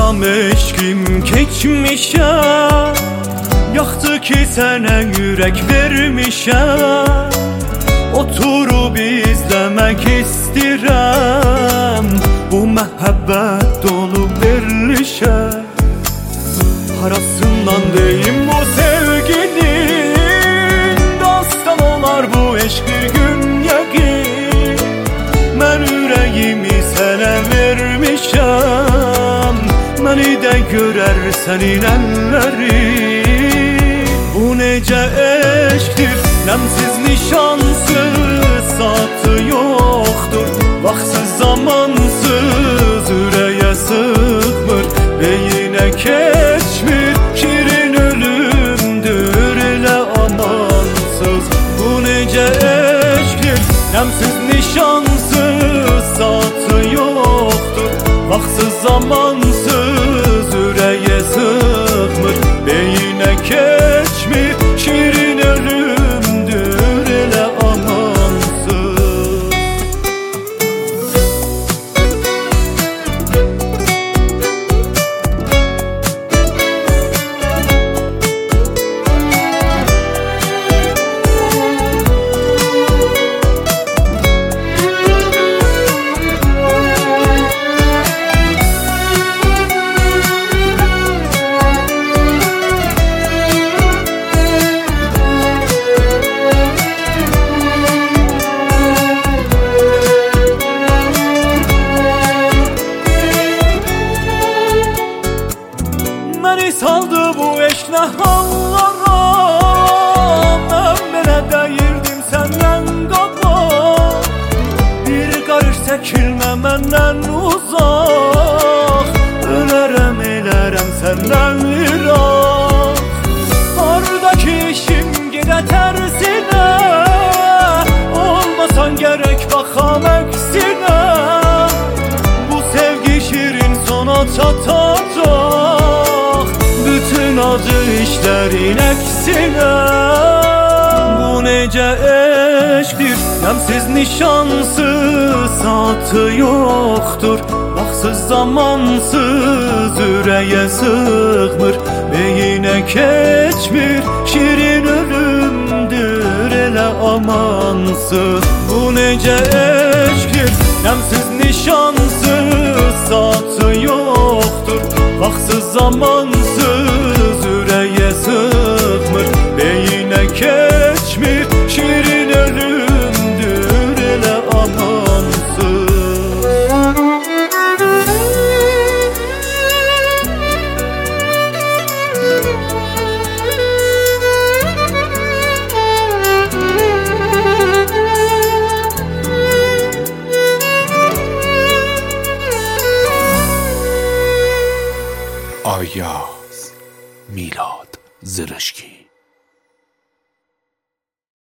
Yazıram eşkim keçmişe, yaxdı ki sənə yürək vermişə. Oturub izləmək istirəm bu məhəbbət dolu verilişə. Harasından deyim bu sevginin, dastan olar bu eşq bir gün yəqin. Mən ürəyimi sənə vermişəm, məni də görərsən əllərin. Bu necə eşqdir, nəmsiz nişansız, saatı yoxdur, vaxtsız zamansız, ürəyə sıxmır, beyinə keçmir, şirin ölümdür elə amansız. Bu necə eşqdir, nəmsiz nişansız, saatı yoxdur, vaxtsız zamansız, ürəyə sıxmır, beyinə keçmir, şirin ölümdür elə amansız. Məni saldı bu eşq nə hallara, mən belə deyirdim səndən qabaq. Bir qarış çəkilmə məndən uzaq, ölərəm elərəm səndən iraq. Hardakı işim gedə tərsinə, olmasan gərək baxam əksinə. Bu sevgi şirin sona çatacaq, bütün acı işlərin əksinə. Bu necə eşqdir, nəmsiz nişansız, saatı yoxdur, vaxtsız zamansız, ürəyə sıxmır, beyinə keçmir, şirin ölümdür elə amansız. Bu necə eşqdir, nəmsiz nişansız, saatı yoxdur, vaxtsız zamansız, ürəyə sıxmır, beyinə keçmir, şirin ölümdür elə amansız. Ayaz Milad Zırışki.